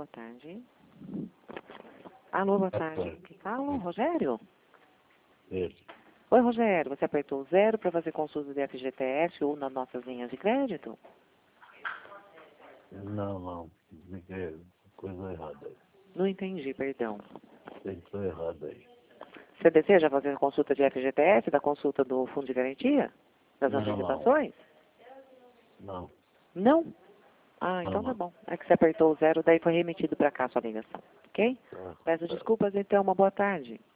boa tarde. Alô, boa tarde. Quem fala? Rogério? Isso. Oi, Rogério. Você apertou o 0 para fazer consulta de FGTS ou nas nossas linhas de crédito? Não. Fiquei coisa errada aí. Não entendi, perdão. Tem coisa errada aí. Você deseja fazer a consulta de FGTS, da consulta do Fundo de Garantia? Das Não. antecipações? Não. Não? Ah, então tá bom. É que você apertou o 0, daí foi remetido para cá a sua ligação, ok? Tá. Peço desculpas, então. Uma boa tarde.